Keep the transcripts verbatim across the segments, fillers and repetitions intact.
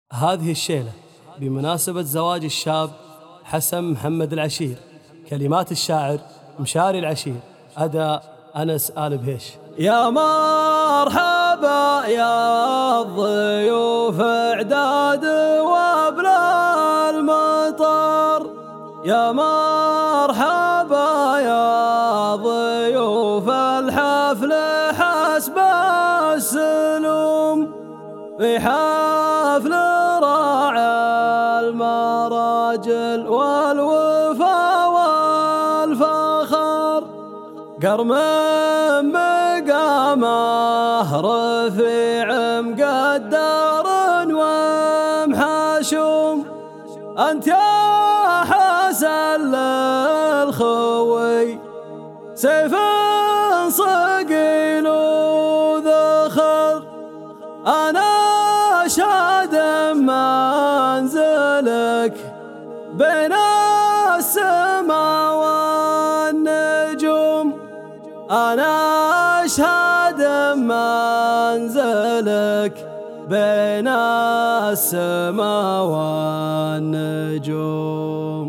هذه الشيلة بمناسبة زواج الشاب حسن محمد العشير. كلمات الشاعر مشاري العشير، أداء أنس آل بهيش. يا مرحبا يا الضيوف اعداد وابلا المطر، يا مرحبا يا ضيوف الحفل حسب السلوم، في حفل راعى المراجل والوفا والفخر، قرم مقامه رفيع مقدر ومحشوم، أنت يا حسن للخوي سيف صقيل وذخر، أنا أشهد منزلك بين السماء والنجوم، أنا أشهد منزلك بين السماء والنجوم.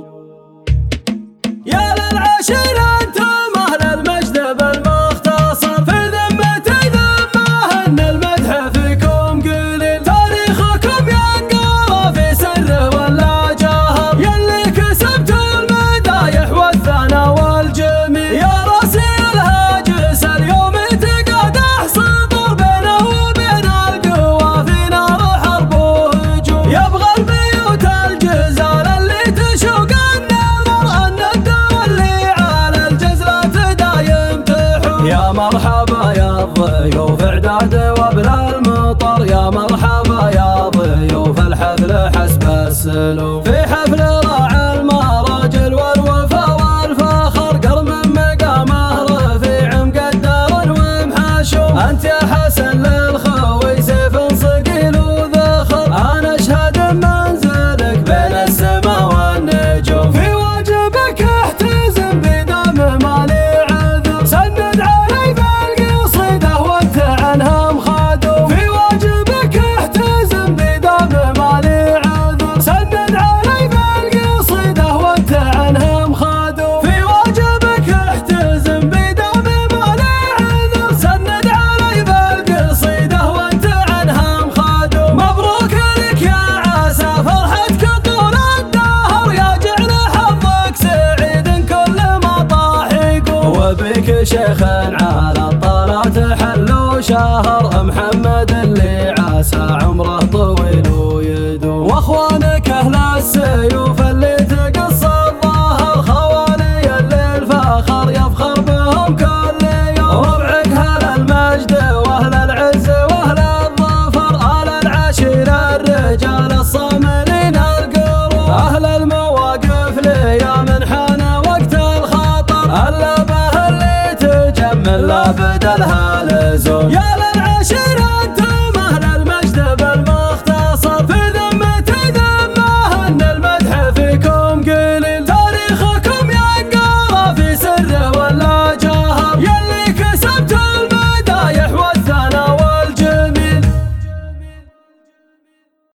يا للعشير أنتم أهل المجد بالمختصر، في ذمتي ذمه أن المدح فيكم قليل، تاريخكم ينقرأ في سر ولا جهر، يلي كسبت المدايح والثنى والجميل، يا راسي الهاجس اليوم تقادح سطر بينه وبين القوى في نار حرب وهجوم، يبغى البيوت الجزال اللي تشوق النظر، أن الدار اللي على الجزلة دايم تحوم. يا مرحبا يا الضيوف اعداد وابلا المطر، يا مرحبا يا ضيوف الحفل حسب السلوم، في حفل راعى المراجل والوفا والفخر، قرم مقامه رفيع مقدر ومحشوم، أنت يا حسن للخوي سيف صقيل وذخر، أنا أشهد منزلك بين السماء والنجوم، في واجبك احتزم بدم مالي عذر، سند علي بالقصيدة وانت عنها مخدوم، في واجبك احتزم بدم مالي عذر، سند علي بالقصيدة وانت عنها مخدوم، في واجبك احتزم بدم مالي عذر، سند علي بالقصيدة وانت عنها مخدوم. مبروك لك يا عسى فرحتك طول الدهر، يا جعل حظك سعيد كل ما طاح يقوم، وبك شيخ على الطلعة حل شهر، محمد اللي عسى عمره طويل ويدوم، واخوانك اهل السيوف اللي تقص الظهر، خوالي اللي الفخر يفخر بهم كل يوم، ربعك اهل المجد واهل العز واهل الظفر، اهل العشير الرجال الصاملين القروم، اهل المواقف ليا من حان وقت الخطر، اللبه اللي تجمل لا بدلها